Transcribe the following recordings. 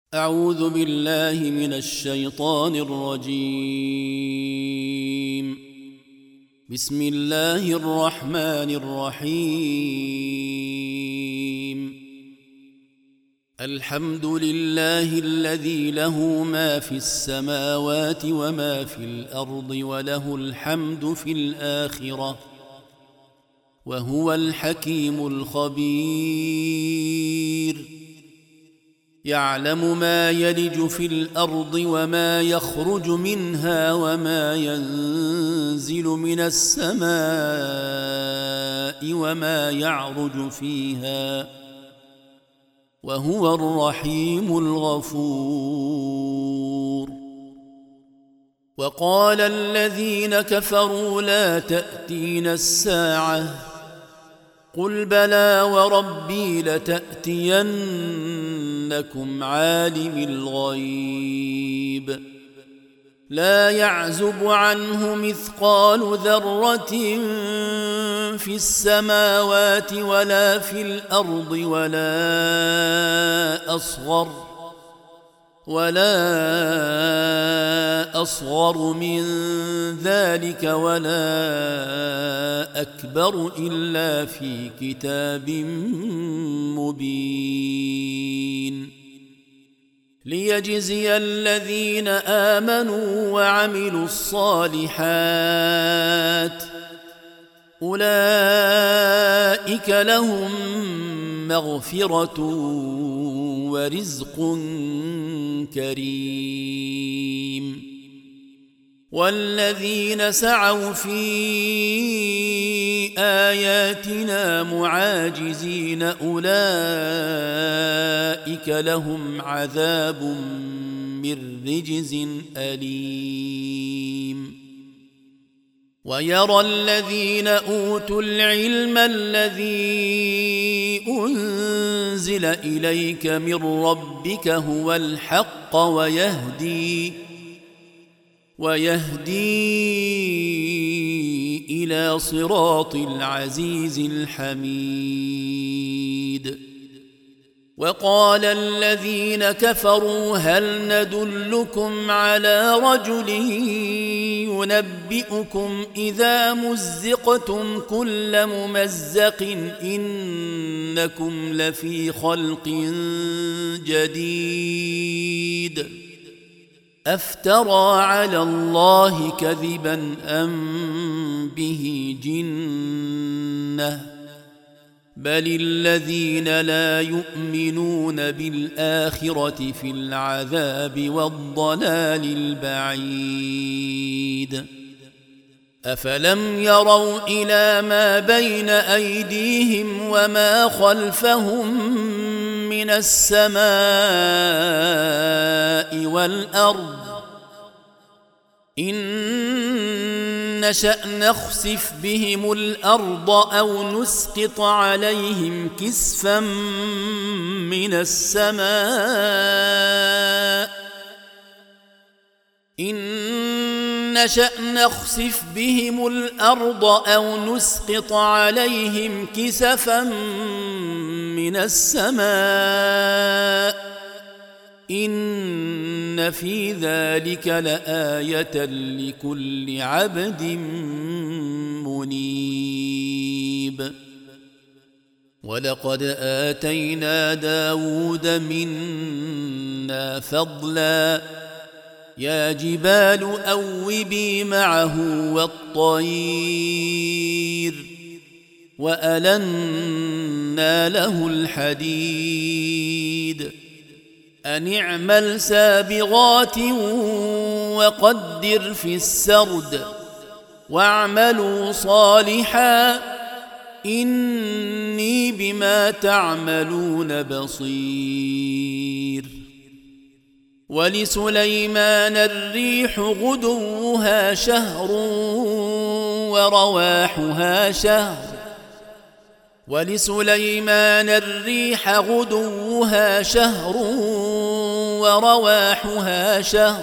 أعوذ بالله من الشيطان الرجيم. بسم الله الرحمن الرحيم. الحمد لله الذي له ما في السماوات وما في الأرض وله الحمد في الآخرة وهو الحكيم الخبير. يعلم ما يلج في الأرض وما يخرج منها وما ينزل من السماء وما يعرج فيها وهو الرحيم الغفور. وقال الذين كفروا لا تأتينا الساعة قل بلى وربي لتأتينكم عالم الغيب لا يعزب عنه مثقال ذرة في السماوات ولا في الأرض ولا أصغر من ذلك ولا أكبر إلا في كتاب مبين ليجزي الذين آمنوا وعملوا الصالحات أولئك لهم مغفرة ورزق كريم. والذين سعوا في آياتنا معاجزين أولئك لهم عذاب من رجز أليم. ويرى الذين أوتوا العلم الذي أنزل إليك من ربك هو الحق ويهدي إلى صراط العزيز الحميد. وقال الذين كفروا هل ندلكم على رجل ينبئكم إذا مزقتم كل ممزق إنكم لفي خلق جديد أفترى على الله كذبا أم به جنة بل الذين لا يؤمنون بالآخرة في العذاب والضلال البعيد. أفلم يروا إلى ما بين أيديهم وما خلفهم من السماء والأرض إن نشأ نخسف بهم الأرض أو نسقط عليهم كسفا من السماء إن نشأ نخسف بهم الأرض أو نسقط عليهم كسفا من السماء إن في ذلك لآية لكل عبد منيب. ولقد آتينا داود منا فضلا يا جبال أوبي معه والطير وألنا له الحديد أن اعمل سابغات وقدر في السرد واعملوا صالحا إني بما تعملون بصير. ولسليمان الريح غدوها شهر ورواحها شهر ولسليمان الريح غدوها شهر ورواحها شهر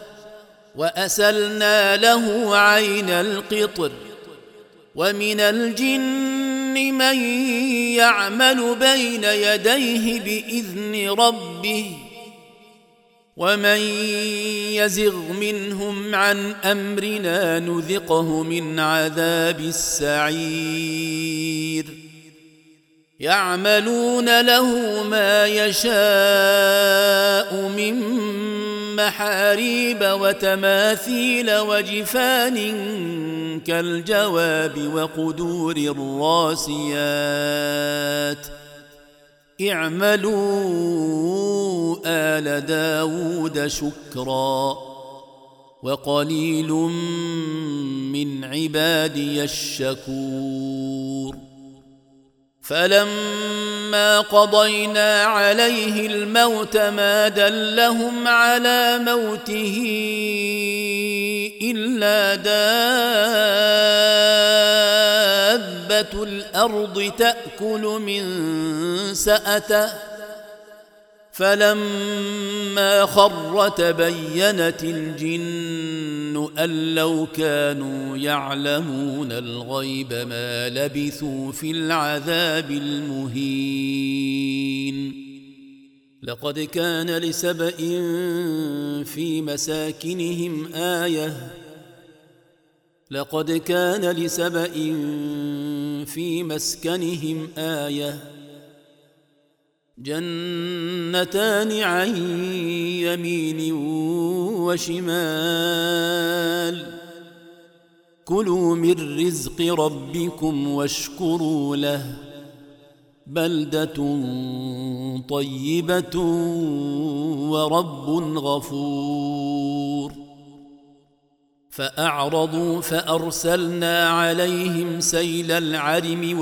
وأسلنا له عين القطر ومن الجن من يعمل بين يديه بإذن ربه ومن يزغ منهم عن امرنا نذقه من عذاب السعير يعملون له ما يشاء من محاريب وتماثيل وجفان كالجواب وقدور الراسيات اعملوا آل داود شكرا وقليل من عبادي الشكور فلما قضينا عليه الموت ما دلهم على موته إلا دابة الأرض تأكل من سأته فلما خر تبينت الجن أن لو كانوا يعلمون الغيب ما لبثوا في العذاب المهين لقد كان لسبإ في مساكنهم في مسكنهم آية جنتان عن يمين وشمال كلوا من رزق ربكم واشكروا له بلدة طيبة ورب غفور فأعرضوا فأرسلنا عليهم سيل العرم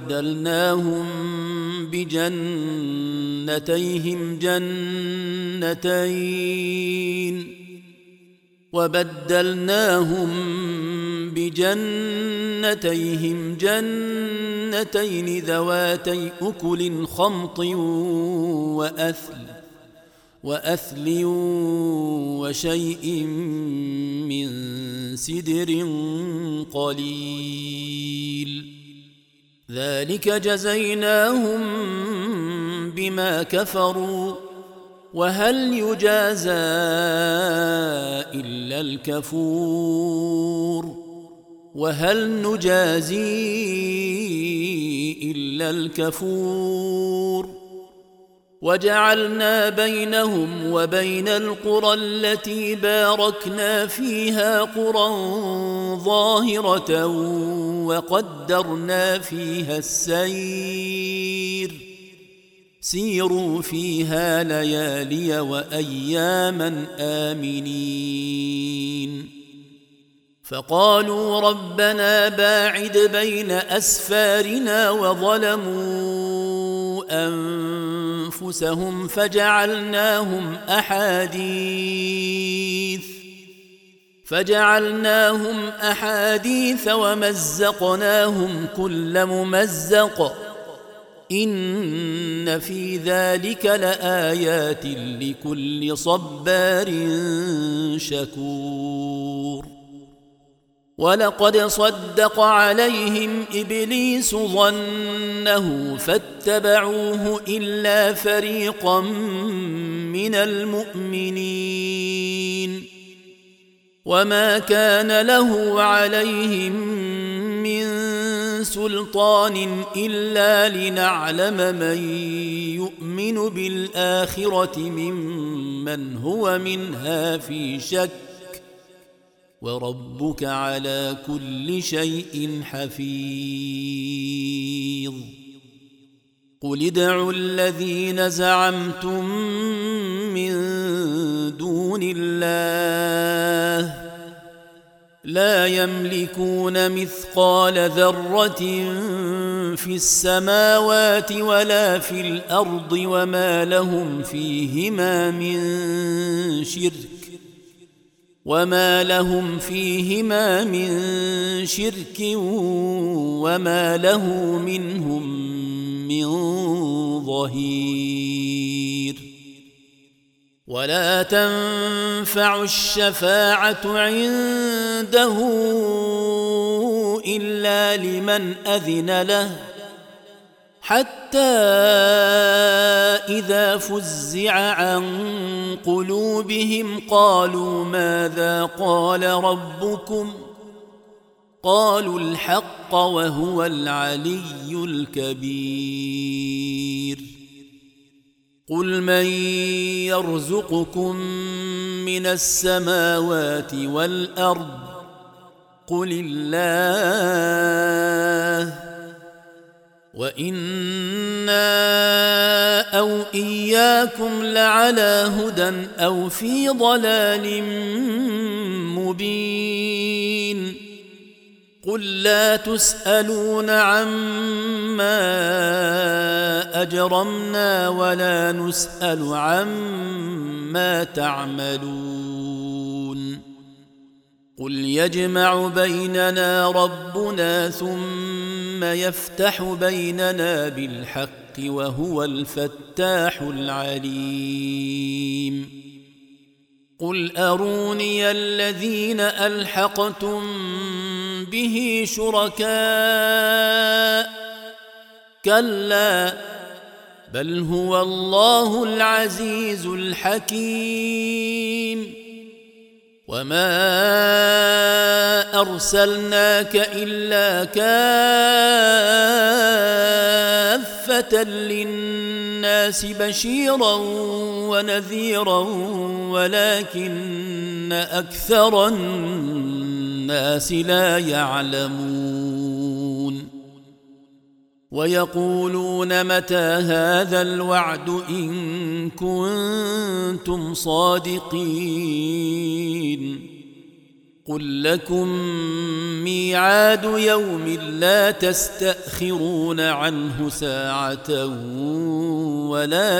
وبدلناهم بجنتيهم جنتين ذواتي أكل خمط وأثل وشيء من سدر قليل ذلك جزيناهم بما كفروا وهل يجازى إلا الكفور وهل نجازي إلا الكفور وجعلنا بينهم وبين القرى التي باركنا فيها قرى ظاهرة وقدرنا فيها السير سيروا فيها ليالي وأياما آمنين فقالوا ربنا باعد بين أسفارنا وظلموا أنفسهم فجعلناهم أحاديث ومزقناهم كل ممزق إن في ذلك لآيات لكل صبار شكور ولقد صدق عليهم إبليس ظنه فاتبعوه إلا فريقا من المؤمنين وما كان له عليهم من سلطان إلا لنعلم من يؤمن بالآخرة ممن هو منها في شك وربك على كل شيء حفيظ قل ادعوا الذين زعمتم من دون الله لا يملكون مثقال ذرة في السماوات ولا في الأرض وما لهم فيهما من شرك وما له منهم من ظهير ولا تنفع الشفاعة عنده إلا لمن أذن له حتى إذا فزع عن قلوبهم قالوا ماذا قال ربكم قالوا الحق وهو العلي الكبير قل من يرزقكم من السماوات والأرض قل الله وإنا أو إياكم لعلى هدى أو في ضلال مبين قل لا تسألون عما أجرمنا ولا نسأل عما تعملون قل يجمع بيننا ربنا ثم يفتح بيننا بالحق وهو الفتاح العليم قل أروني الذين ألحقتم به شركاء كلا بل هو الله العزيز الحكيم وما أرسلناك إلا كافة للناس بشيرا ونذيرا ولكن أكثر الناس لا يعلمون ويقولون متى هذا الوعد إن كنتم صادقين قل لكم ميعاد يوم لا تستأخرون عنه ساعة ولا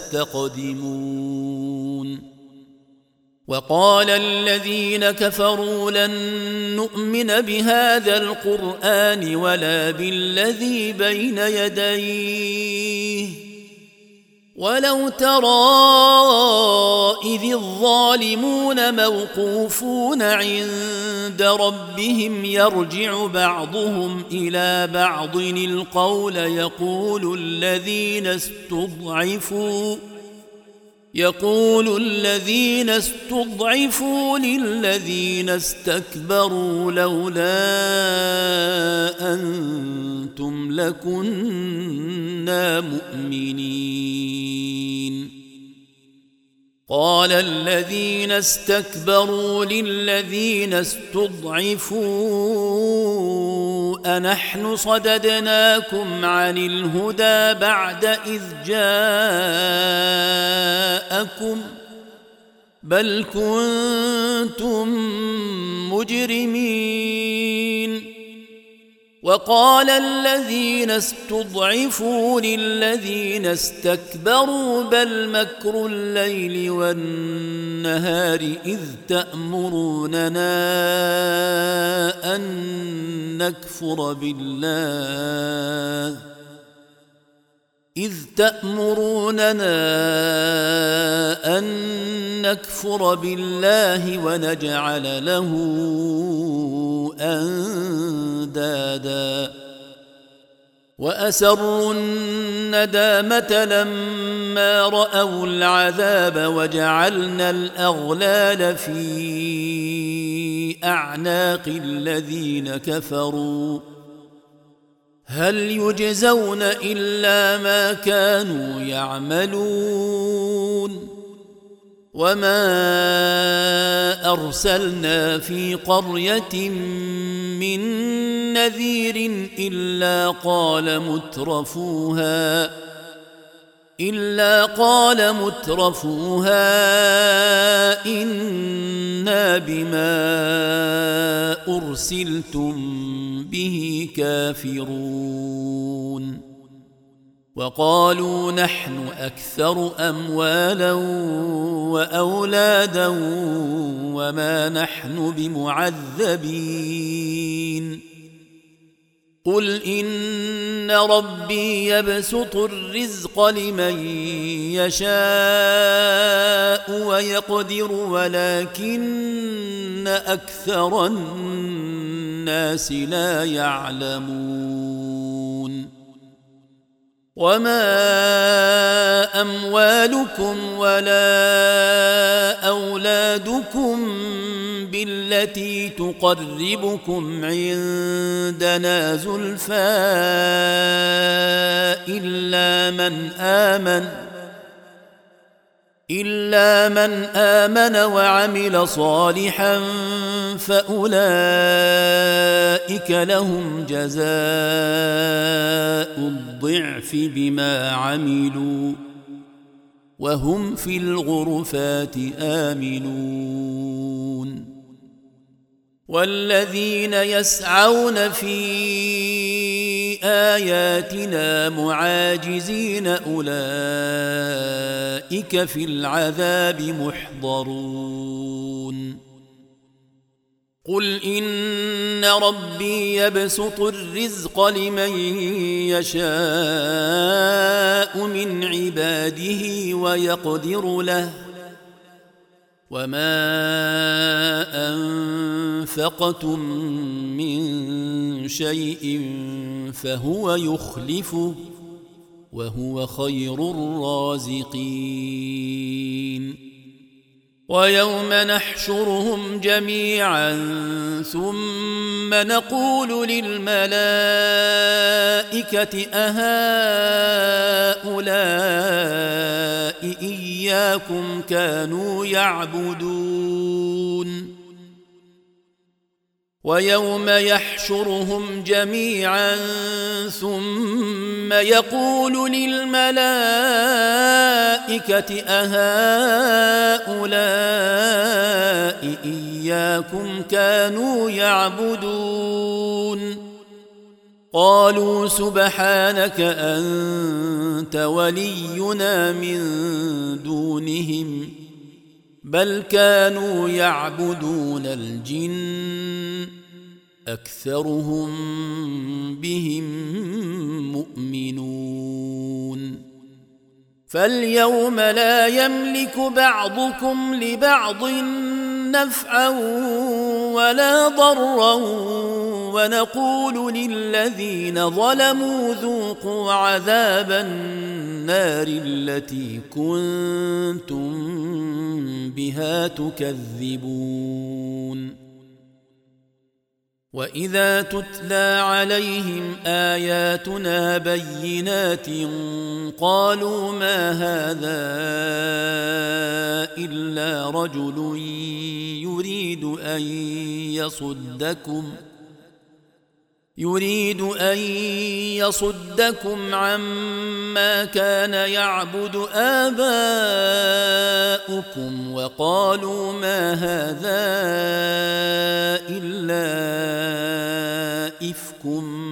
تستقدمون وقال الذين كفروا لن نؤمن بهذا القرآن ولا بالذي بين يديه ولو ترى إذ الظالمون موقوفون عند ربهم يرجع بعضهم إلى بعض القول يقول الذين استضعفوا للذين استكبروا لولا أنتم لكنا مؤمنين قال الذين استكبروا للذين استضعفوا أنحن صددناكم عن الهدى بعد إذ جاءكم بل كنتم مجرمين وقال الذين استضعفوا للذين استكبروا بل مكر الليل والنهار إذ تأمروننا أن نكفر بالله ونجعل له أندادا وأسروا الندامة لما رأوا العذاب وجعلنا الأغلال في أعناق الذين كفروا هل يجزون إلا ما كانوا يعملون وما أرسلنا في قرية من نذير إلا قال مترفوها إنا بما أرسلتم به كافرون وقالوا نحن أكثر أموالا وأولادا وما نحن بمعذبين قل إن ربي يبسط الرزق لمن يشاء ويقدر ولكن أكثر الناس لا يعلمون وما أموالكم ولا أولادكم بالتي تقربكم عندنا زلفى إلا من آمن وعمل صالحا فأولئك لهم جزاء الضعف بما عملوا وهم في الغرفات آمنون والذين يسعون في آياتنا معاجزين أولئك في العذاب محضرون قل إن ربي يبسط الرزق لمن يشاء من عباده ويقدر له وما أنفقتم من شيء فهو يخلفه وهو خير الرازقين ويوم نحشرهم جميعا ثم نقول للملائكة أهؤلاء إياكم كانوا يعبدون ويوم يحشرهم جميعا ثم يقول للملائكة أهؤلاء إياكم كانوا يعبدون قالوا سبحانك أنت ولينا من دونهم بل كانوا يعبدون الجن أكثرهم بهم مؤمنون فاليوم لا يملك بعضكم لبعض نفعا ولا ضرا ونقول للذين ظلموا ذوقوا عذاب النار التي كنتم بها تكذبون وإذا تتلى عليهم آياتنا بينات قالوا ما هذا إلا رجل يريد أن يصدكم عما كان يعبد آباؤكم وقالوا ما هذا إلا إفك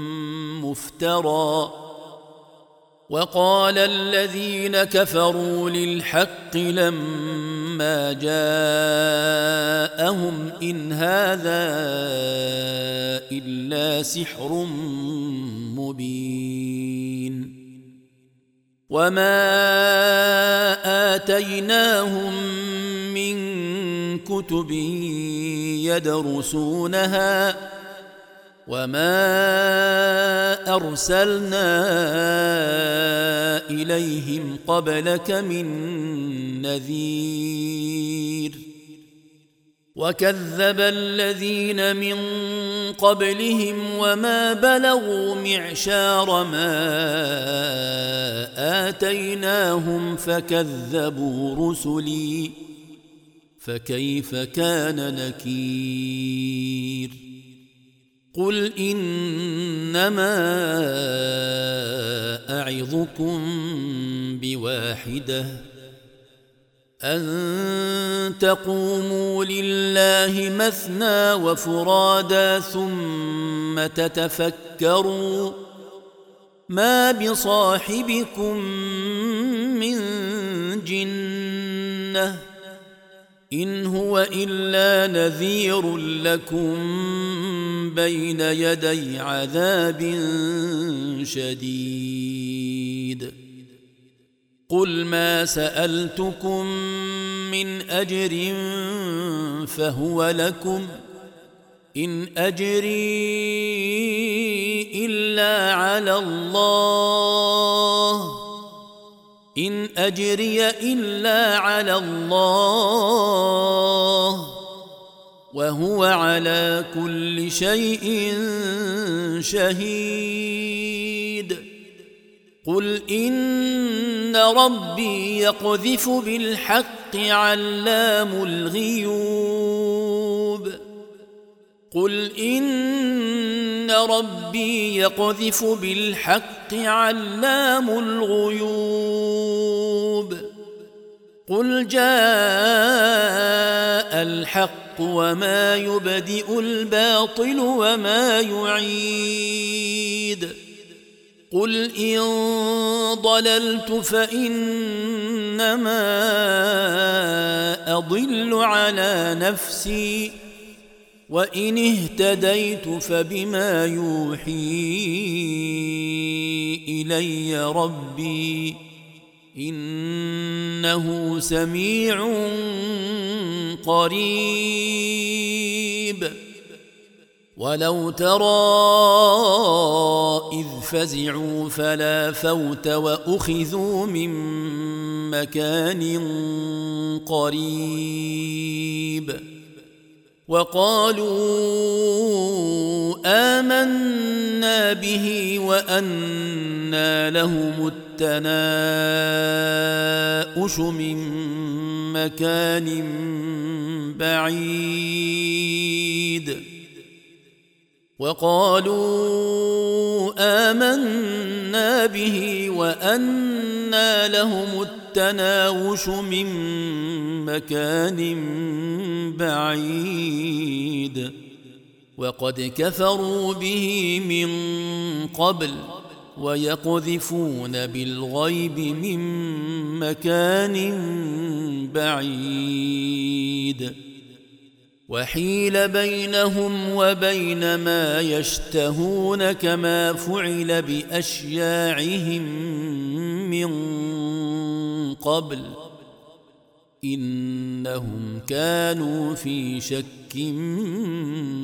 مفترى وقال الذين كفروا للحق لما جاءهم إن هذا إلا سحر مبين وما آتيناهم من كتب يدرسونها وما أرسلنا إليهم قبلك من نذير وكذب الذين من قبلهم وما بلغوا معشار ما آتيناهم فكذبوا رسلي فكيف كان نكير قل إنما أعظكم بواحدة أن تقوموا لله مثنى وفرادا ثم تتفكروا ما بصاحبكم من جنة إن هو إلا نذير لكم بين يدي عذاب شديد قل ما سألتكم من أجر فهو لكم إن أجري إلا على الله إن أجري إلا على الله وهو على كل شيء شهيد قل إن ربي يقذف بالحق علام الغيوب قل إن ربي يقذف بالحق علام الغيوب قل جاء الحق وما يبدئ الباطل وما يعيد قل إن ضللت فإنما أضل على نفسي وإن اهتديت فبما يوحي إلي ربي إنه سميع قريب ولو ترى إذ فزعوا فلا فوت وأخذوا من مكان قريب وقالوا آمنا به وأنى لهم التناؤش من مكان بعيد وقالوا آمنا به وأنى لهم التناوش من مكان بعيد وقد كفروا به من قبل ويقذفون بالغيب من مكان بعيد وحيل بينهم وبين ما يشتهون كما فعل بأشياعهم من قبل إنهم كانوا في شك